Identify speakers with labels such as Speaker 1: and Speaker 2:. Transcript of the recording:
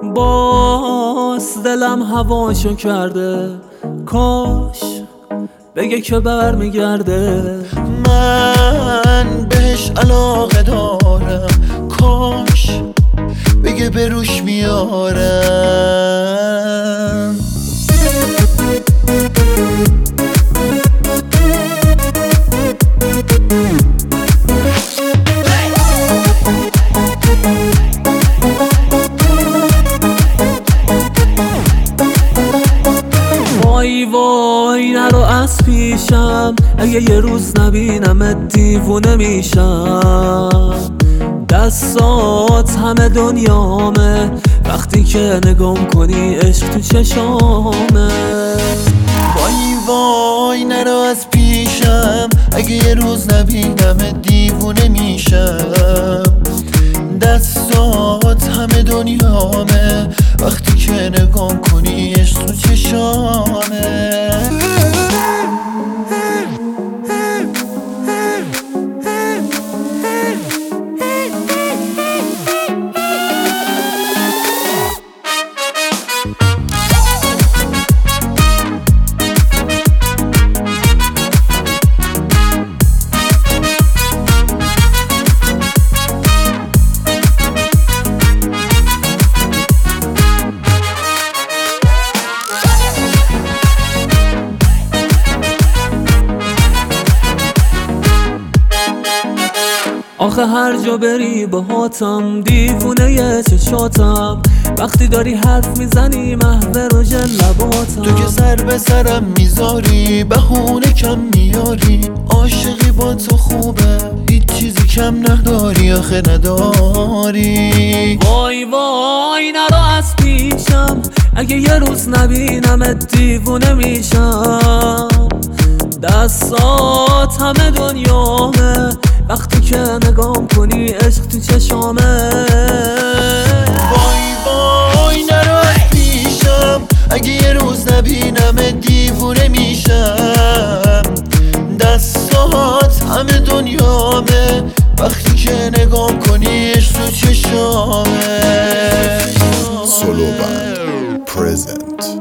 Speaker 1: باز دلم هواشو کرده، کاش بگه که برمیگرده.
Speaker 2: من بهش علاقه دارم، کاش بگه بروش میارم.
Speaker 1: وای وای نرو از پیشم، اگه یه روز نبینم دیوونه میشم. دستات همه دنیامه، وقتی که نگام کنی عشق تو چشامه.
Speaker 2: وای وای نرو از پیشم، اگه یه روز نبینم دیوونه میشم. دستات همه دنیامه، وقتی که نگام کنی عشق تو چشامه.
Speaker 1: آخه هر جا بری باهاتم، دیوونه یه چشاتم. وقتی داری حرف میزنی محو رژ لباتم.
Speaker 2: تو که سر به سرم میذاری، بهونه کم میاری. عاشقی با تو خوبه، هیچ چیزی کم نداری، آخه نداری.
Speaker 1: وای وای نرو از پیشم، اگه یه روز نبینم دیوونه میشم. دستات همه دنیامه، وقتی که نگام کنی عشق تو چشامه.
Speaker 2: وای وای نرو از پیشم، اگه یه روز نبینم دیوونه میشم. دستات همه دنیامه، وقتی که نگام کنی عشق تو چشامه.
Speaker 3: سولو بند پرزنت